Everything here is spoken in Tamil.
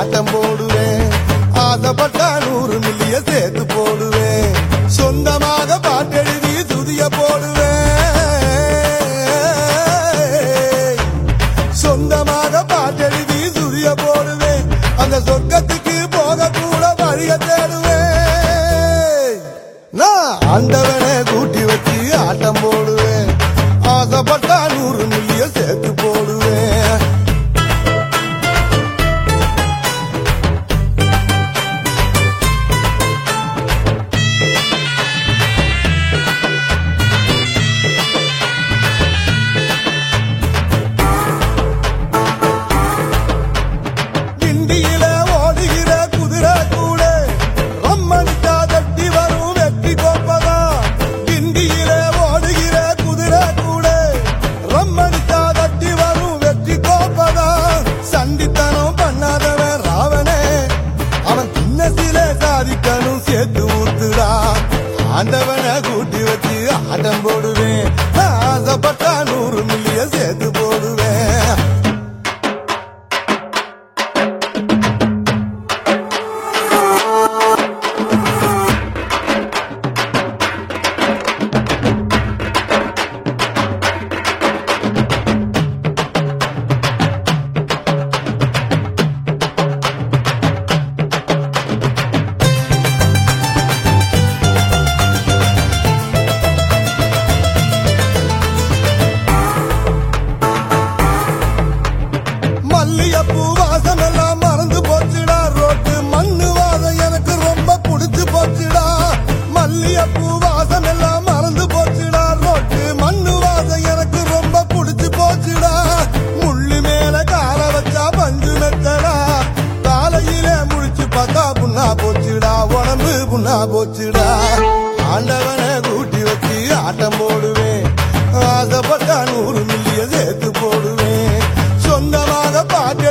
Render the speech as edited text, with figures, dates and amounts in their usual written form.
ஆட்டம் போடுவேன். ஆசைப்பட்டா 100 மில்லியன் சேர்த்து போடுவேன். சொந்தமாக பாட்டெழுதி துதிய போடுவேன். சொந்தமாக பாட்டெழுதி துதிய போடுவேன். அந்த சொர்க்கத்துக்கு போக கூட வழிய தேடுவேன். நான் ஆண்டவனை கூட்டி வச்சு ஆட்டம் போடுவேன். ஆசைப்பட்டா 100 மில்லியன் சேர்த்து போடுவேன். கிண்டியில ஓடுகிற குதிரை கூட ரம்மடிச்சா தட்டி வரும் வெற்றி கோப்பதா. கிண்டியில ஓடுகிற குதிரை கூட ரம்மடிச்சா தட்டி வரும் வெற்றி கோப்பதா. சண்டித்தனம் பண்ணாதவன் ராவனே, அவன் சின்னசில சாதிக்கணும் சேர்த்து ஊத்துடா. ஆண்டவனை கூட்டி வச்சு ஆட்டம் போடுவேன். ஆசைப்பட்டா 100 மில்லியன் சேர்த்து போடுவேன். மல்லியப்பூ வாசம் எல்லாம் மறந்து போச்சுடா. ரோட்டு மண்ணு வாசம் எனக்கு ரொம்ப புடிச்சு போச்சுடா. மல்லியப்பூ வாசம் எல்லாம் மறந்து போச்சுடா. ரோட்டு மண்ணு வாசம் எனக்கு ரொம்ப புடிச்சு போச்சுடா. முள்ளு மேல கால வச்சா பஞ்சு மெத்தடா. காலையில முழிச்சு பார்த்தா புண்ணா போச்சுடா. உடம்பு புண்ணா போச்சுடா. ஆண்டவனை கூட்டி வச்சு ஆட்டம் போடுவேன். ஆசைப்பட்டா 100 மில்லியன் சேர்த்து போடுவேன். சொந்தமாக பாட்டு